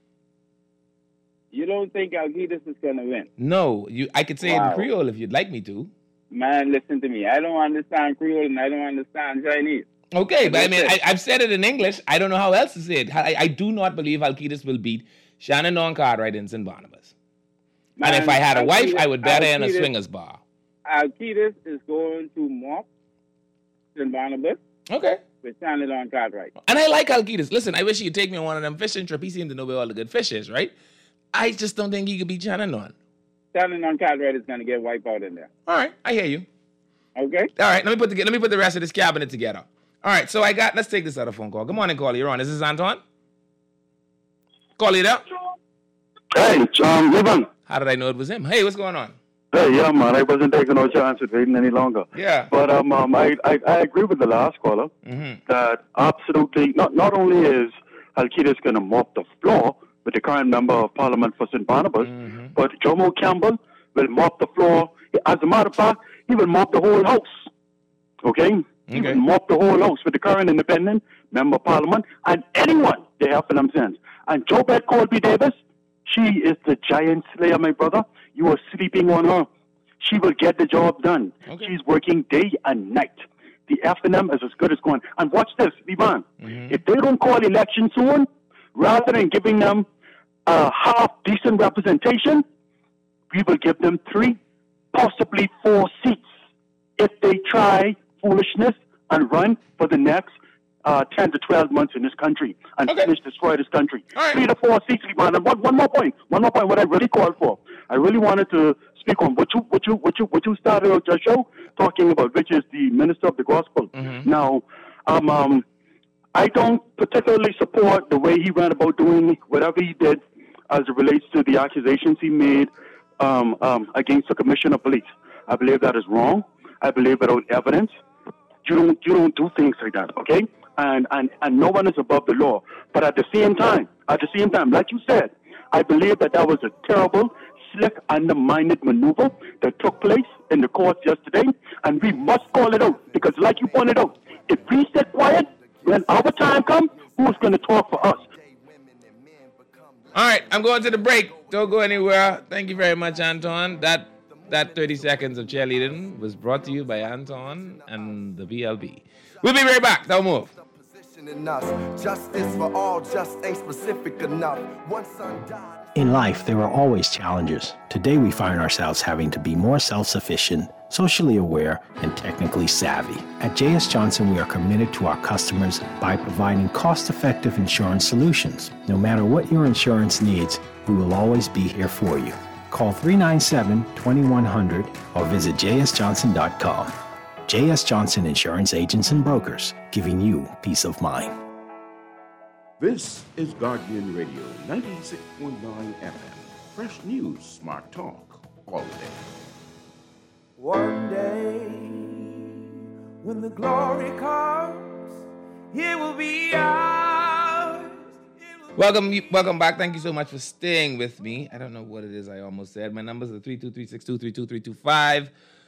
You don't think Alcides is gonna win? No. I could say it in Creole if you'd like me to. Man, listen to me. I don't understand Creole and I don't understand Chinese. Okay, but I mean, I've said it in English. I don't know how else to say it. I do not believe Alcides will beat Shannon Don Cartwright in St. Barnabas. Man, and if I had a wife, I would bet her in a swingers bar. Alcides is going to mock St. Barnabas. Okay. With Shannon Don Cartwright. And I like Alcides. Listen, I wish he'd take me on one of them fishing trips. He seemed to know where all the good fish is, right? I just don't think he could beat Shannon Don. Shannon Don Cartwright is going to get wiped out in there. All right, I hear you. Okay. All right, let me put the rest of this cabinet together. All right, so let's take this other phone call. Good morning, caller. You're on. Is this Anton? Call it up. Hey, Livan. How did I know it was him? Hey, what's going on? Hey, yeah, man. I wasn't taking no chance with waiting any longer. Yeah. But I agree with the last caller that absolutely not only is Alcides going to mop the floor with the current member of Parliament for St. Barnabas, but Jomo Campbell will mop the floor. As a matter of fact, he will mop the whole house. Okay? He will mop the whole house with the current independent member of Parliament and anyone they have for themselves. And Jobette Colby Davis, she is the giant slayer, my brother. You are sleeping on her. She will get the job done. Okay. She's working day and night. The F&M is as good as going. And watch this, Livan. If they don't call election soon, rather than giving them a half-decent representation, we will give them 3, possibly 4 seats if they try foolishness and run for the next 10 to 12 months in this country and destroy this country. Right. 3 to 4 seats, Livan. And one more point, what I really called for. I really wanted to speak on what you started out your show talking about, which is the minister of the gospel. Now, I don't particularly support the way he went about doing whatever he did as it relates to the accusations he made against the commissioner of police. I believe that is wrong. I believe without evidence, you don't do things like that, okay? And no one is above the law. But at the same time, like you said, I believe that was a terrible, slick, undermined maneuver that took place in the courts yesterday, and we must call it out because, like you pointed out, if we sit quiet, when our time comes, who's going to talk for us? All right, I'm going to the break. Don't go anywhere. Thank you very much, Anton. That 30 seconds of cheerleading was brought to you by Anton and the PLP. We'll be right back. Don't move. Justice for all just ain't specific enough. One son died. In life, there are always challenges. Today, we find ourselves having to be more self-sufficient, socially aware, and technically savvy. At J.S. Johnson, we are committed to our customers by providing cost-effective insurance solutions. No matter what your insurance needs, we will always be here for you. Call 397-2100 or visit jsjohnson.com. J.S. Johnson Insurance Agents and Brokers, giving you peace of mind. This is Guardian Radio, 96.9 FM. Fresh news, smart talk, all day. One day, when the glory comes, it will be ours. It will Welcome back. Thank you so much for staying with me. I don't know what it is I almost said. My numbers are 323-623-2325,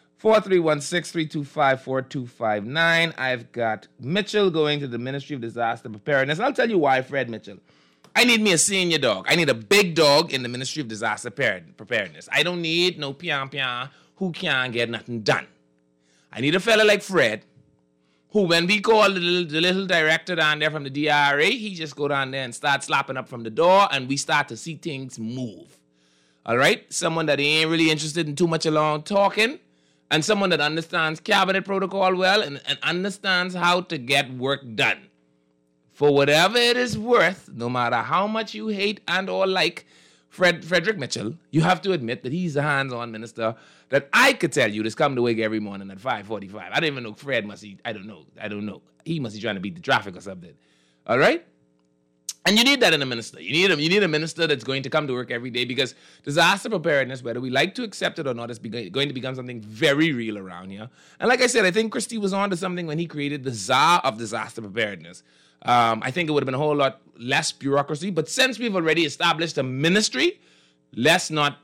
4316-325-4259. I've got Mitchell going to the Ministry of Disaster Preparedness. I'll tell you why, Fred Mitchell. I need me a senior dog. I need a big dog in the Ministry of Disaster Preparedness. I don't need no pian who can't get nothing done. I need a fella like Fred, who, when we call the little director down there from the DRA, he just go down there and start slapping up from the door, and we start to see things move. All right? Someone that ain't really interested in too much long talking, and someone that understands cabinet protocol well and understands how to get work done. For whatever it is worth, no matter how much you hate and or like Frederick Mitchell, you have to admit that he's a hands-on minister that I could tell you just come to wake every morning at 5:45. I don't even know Fred must be, I don't know. He must be trying to beat the traffic or something. All right? And you need that in a minister. You need a minister that's going to come to work every day, because disaster preparedness, whether we like to accept it or not, is going to become something very real around here. And like I said, I think Christie was on to something when he created the Czar of Disaster Preparedness. I think it would have been a whole lot less bureaucracy, but since we've already established a ministry, let's not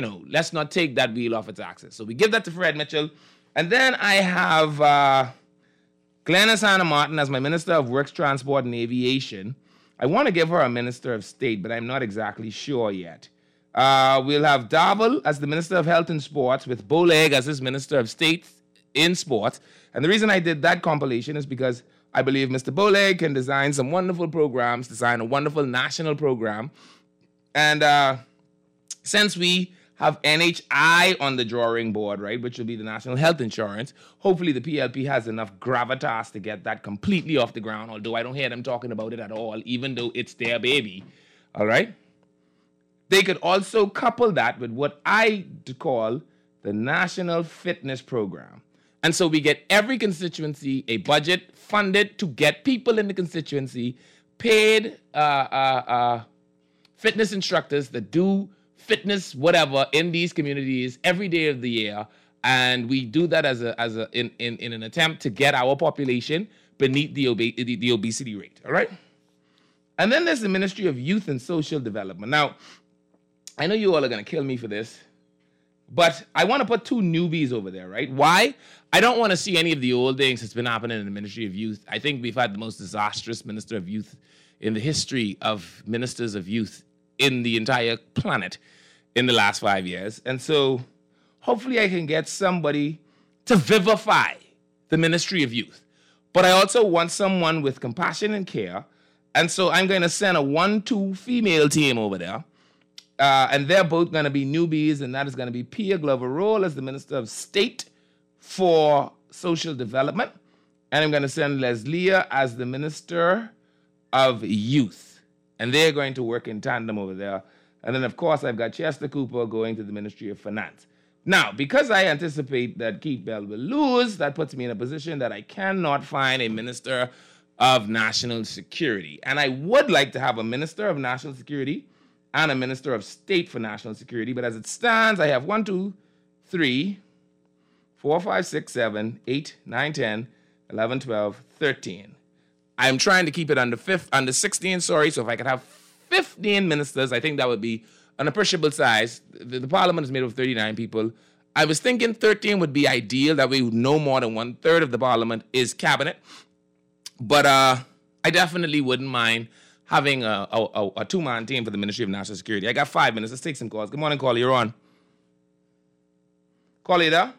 take that wheel off its axis. So we give that to Fred Mitchell. And then I have Glennis Hannah Martin as my Minister of Works, Transport, and Aviation. I want to give her a Minister of State, but I'm not exactly sure yet. We'll have Darvel as the Minister of Health and Sports, with Boleg as his Minister of State in Sports. And the reason I did that compilation is because I believe Mr. Boleg can design some wonderful programs, design a wonderful national program. And since we have NHI on the drawing board, right, which will be the National Health Insurance, hopefully the PLP has enough gravitas to get that completely off the ground, although I don't hear them talking about it at all, even though it's their baby, all right? They could also couple that with what I call the National Fitness Program. And so we get every constituency a budget funded to get people in the constituency paid fitness instructors that do fitness whatever in these communities every day of the year, and we do that in an attempt to get our population beneath the obesity rate. All right. And then there's the Ministry of Youth and Social Development. Now, I know you all are going to kill me for this, but I want to put two newbies over there, right? Why? I don't want to see any of the old things that's been happening in the Ministry of Youth. I think we've had the most disastrous Minister of Youth in the history of ministers of youth in the entire planet in the last 5 years. And so hopefully I can get somebody to vivify the Ministry of Youth. But I also want someone with compassion and care. And so I'm going to send a 1-2 female team over there. And they're both going to be newbies, and that is going to be Pia Glover-Roll as the Minister of State for Social Development. And I'm going to send Leslia as the Minister of Youth. And they're going to work in tandem over there. And then, of course, I've got Chester Cooper going to the Ministry of Finance. Now, because I anticipate that Keith Bell will lose, that puts me in a position that I cannot find a Minister of National Security. And I would like to have a Minister of National Security and a Minister of State for National Security. But as it stands, I have 1, 2, 3, 4, 5, 6, 7, 8, 9, 10, 11, 12, 13. I'm trying to keep it under 16, sorry. So if I could have 15 ministers, I think that would be an appreciable size. The parliament is made of 39 people. I was thinking 13 would be ideal. That way no more than 1/3 of the parliament is cabinet. But I definitely wouldn't mind having a two-man team for the Ministry of National Security. I got 5 minutes. Let's take some calls. Good morning, caller. You're on. Caller, you there?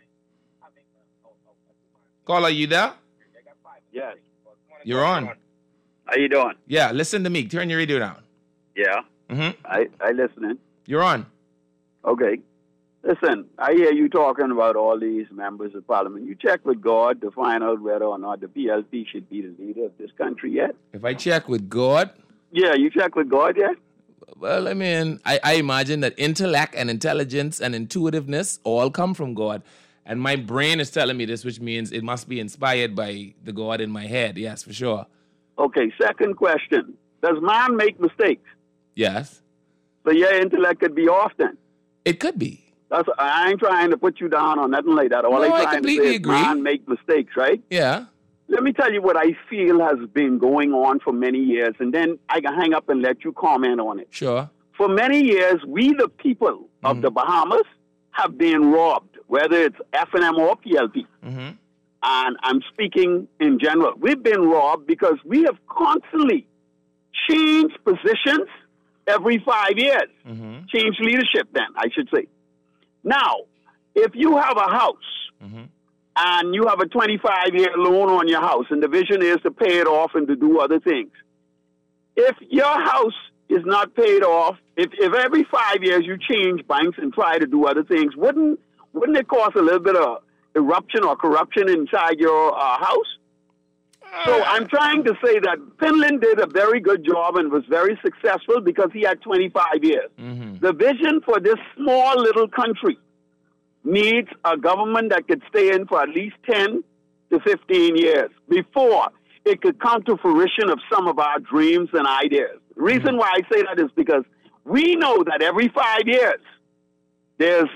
Caller, you there? Yes. You're on. How you doing? Yeah, listen to me. Turn your radio down. Yeah. Mm-hmm. I listening. You're on. Okay. Listen, I hear you talking about all these members of parliament. You check with God to find out whether or not the PLP should be the leader of this country yet? If I check with God? Yeah, you check with God yet? Well, I mean, I imagine that intellect and intelligence and intuitiveness all come from God. And my brain is telling me this, which means it must be inspired by the God in my head. Yes, for sure. Okay, second question. Does man make mistakes? Yes. So your intellect could be off then? It could be. I ain't trying to put you down on nothing like that. All I'm trying to say is man make mistakes, right? Yeah. let me tell you what I feel has been going on for many years, and then I can hang up and let you comment on it. Sure. For many years, we, the people of the Bahamas, have been robbed, whether it's FNM or PLP. And I'm speaking in general. We've been robbed because we have constantly changed positions every 5 years. Changed leadership, then, I should say. Now, if you have a house and you have a 25-year loan on your house, and the vision is to pay it off and to do other things, if your house is not paid off, if every 5 years you change banks and try to do other things, wouldn't it cause a little bit of eruption or corruption inside your house? So I'm trying to say that Finland did a very good job and was very successful because he had 25 years. The vision for this small little country needs a government that could stay in for at least 10 to 15 years before it could come to fruition of some of our dreams and ideas. The reason why I say that is because we know that every 5 years there's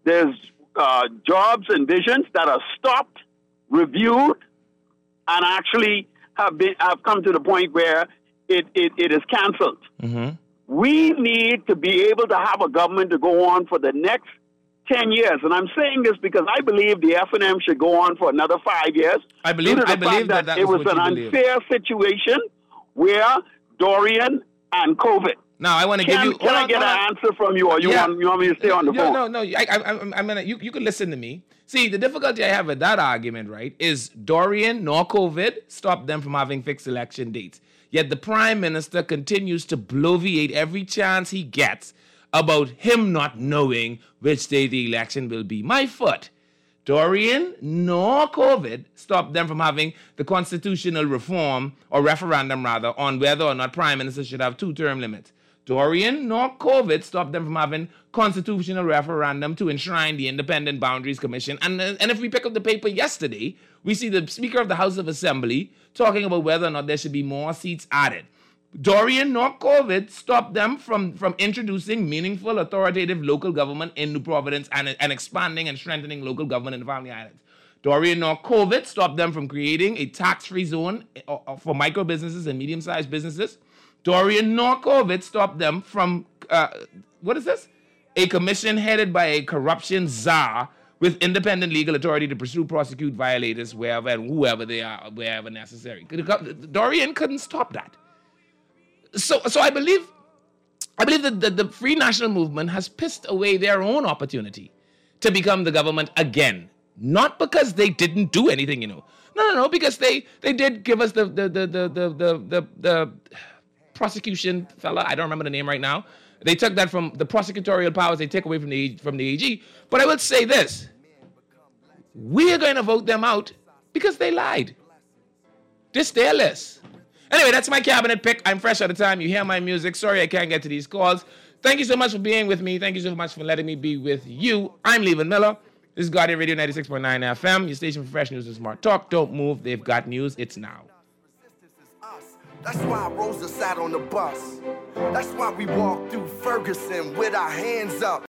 jobs and visions that are stopped, reviewed, and actually have come to the point where it is canceled. We need to be able to have a government to go on for the next 10 years. And I'm saying this because I believe the FNM should go on for another 5 years. I believe that it was an unfair situation where Dorian and COVID. Now, I want to give you... Can I get an answer from you, or you want me to stay on the phone? No. I'm gonna. You can listen to me. See, the difficulty I have with that argument, right, is Dorian nor COVID stopped them from having fixed election dates. Yet the Prime Minister continues to bloviate every chance he gets about him not knowing which day the election will be. My foot. Dorian nor COVID stopped them from having the constitutional reform, or referendum rather, on whether or not Prime Ministers should have 2-term limits. Dorian nor COVID stopped them from having constitutional referendum to enshrine the Independent Boundaries Commission. And if we pick up the paper yesterday, we see the Speaker of the House of Assembly talking about whether or not there should be more seats added. Dorian nor COVID stopped them from introducing meaningful authoritative local government in New Providence and expanding and strengthening local government in the Family Islands. Dorian nor COVID stopped them from creating a tax-free zone for micro businesses and medium-sized businesses. Dorian nor COVID stopped them from, a commission headed by a corruption czar with independent legal authority to pursue, prosecute violators wherever and whoever they are, wherever necessary. Dorian couldn't stop that. So I believe that the Free National Movement has pissed away their own opportunity to become the government again. Not because they didn't do anything, No, because they did give us the prosecution fella. I don't remember the name right now. They took that from the prosecutorial powers they take away from the AG. But I would say this: we are going to vote them out because they lied. This their list. Anyway, that's my cabinet pick. I'm fresh at the time. You hear my music. Sorry I can't get to these calls. Thank you so much for being with me. Thank you so much for letting me be with you. I'm Levan Miller. This is Guardian Radio 96.9 FM, your station for fresh news and smart talk. Don't move. They've got news. It's now. That's why Rosa sat on the bus. That's why we walked through Ferguson with our hands up.